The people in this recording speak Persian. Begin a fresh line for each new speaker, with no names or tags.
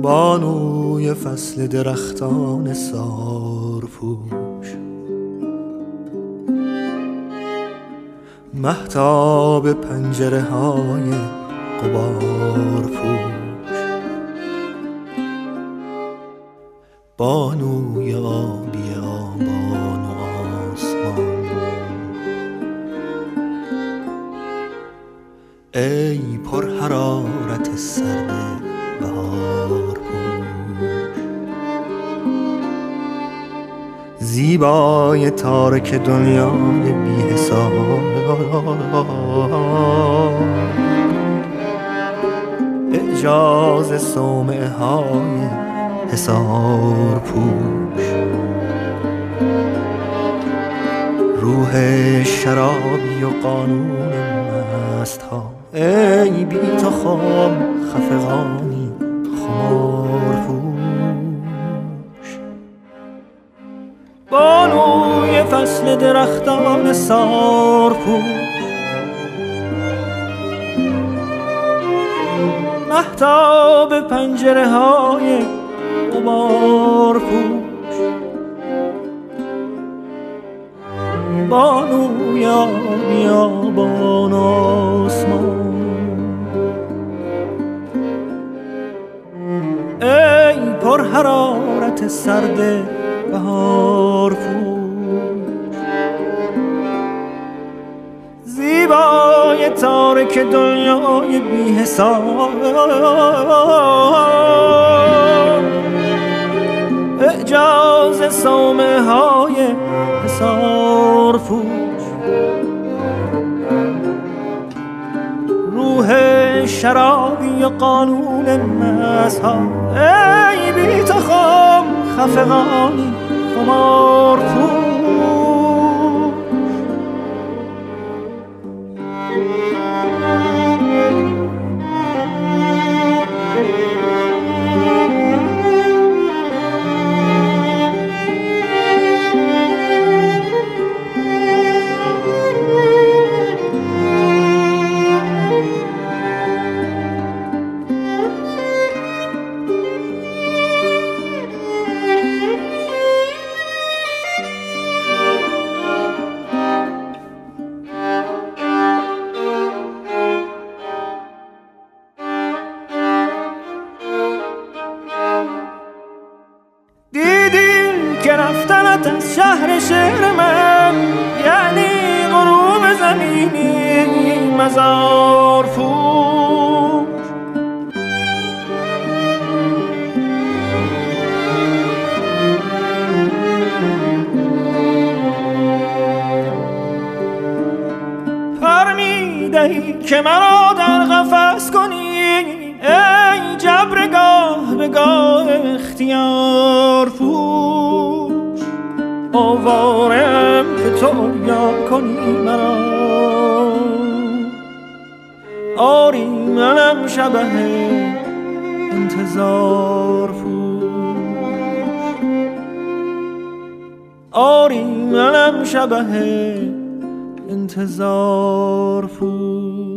بانوی فصل درختان سارپوش، مهتاب پنجره های غبار پوش، بانوی عالی آبان و آسمان، ای پر حرارت سرد بهار پوش، زیبای تارک دنیای بی حساب، اعجاز صومعه های حصار پوش، روح شرابی و قانون مست ها، ای بی تو خام خفقانی خمار پوش، بانوی فصل درختان سار پوش، مهتاب پنجره های غبار پوش، بانوی بیابان آسمان، ای پر حرارت سرد بهار پوش، زیبای تارک دنیای بی حساب، اعجاز صومعه های حصار پوش، روح شرابی و قانون مذهب، ای بی تو خام خفقانی خمار پوش، که رفتنت از شهر شعر من یعنی غروب زمینی مزار پوش، پر می‌دهی که مرا در قفس کنی، ای جبرگاه به گاه اختیار پوش، آوارم که تو یا کنی مرا، آری منم شبه انتظار پوش، آری منم شبه انتظار پوش.